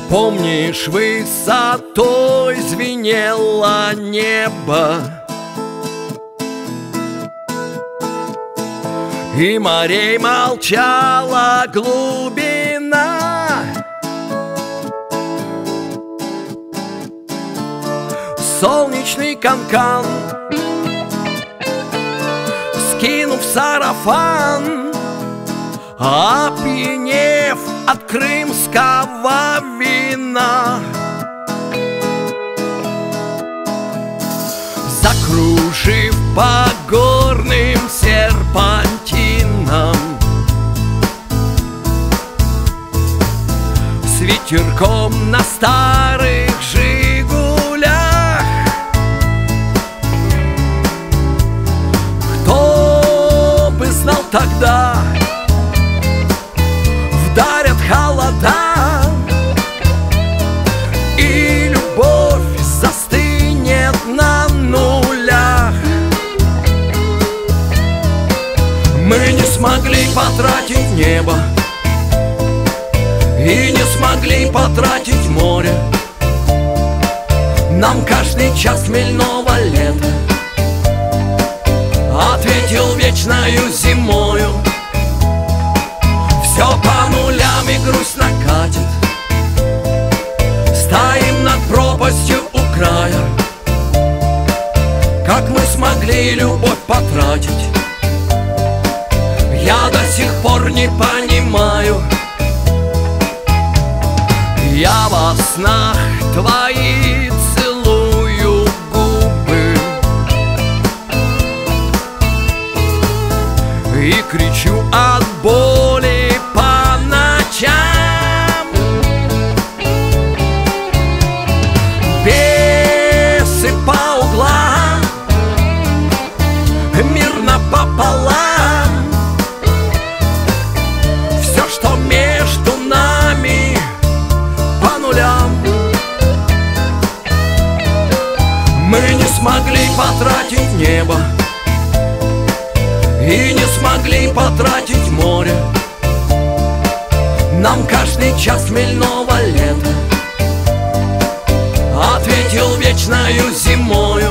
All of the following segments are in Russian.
Помнишь, высотой звенело небо, и морей молчала глубина. Солнечный канкан, скинув сарафан, опьянев от крымского вина, закружив по горным серпантинам, с ветерком на старых «Жигулях». Кто бы знал тогда, вдарят холода, и любовь застынет на нулях. Мы не смогли потратить небо и не смогли потратить море. Нам каждый час хмельного лета ответил вечною зимою. Все по нулям и грусть накатит, стоим над пропастью у края. Как мы смогли любовь потратить, я до сих пор не понимаю. Я во снах твои целую губы и кричу от боли по ночам. Бесы по углам, мирно пополам. Все, что между нами, по нулям. Мы не смогли потратить небо и не смогли потратить море. Нам каждый час хмельного лета ответил вечною зимою.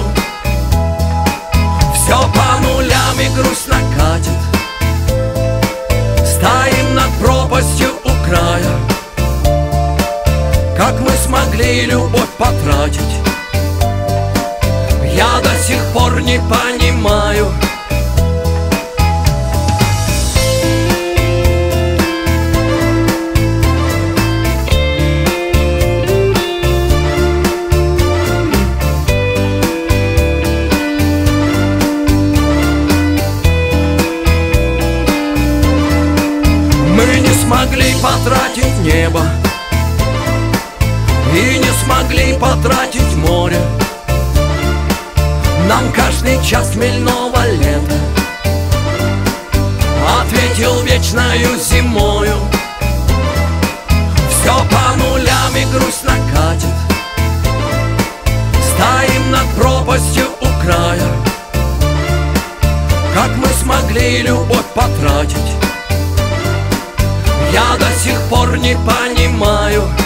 Все по нулям и грусть накатит, стоим над пропастью у края. Как мы смогли любовь потратить, я до сих пор не понимаю. Мы не смогли потратить небо и не смогли потратить море. Нам каждый час хмельного лета ответил вечною зимою. Все по нулям и грусть накатит, стоим над пропастью у края. Как мы смогли любовь потратить, я до сих пор не понимаю.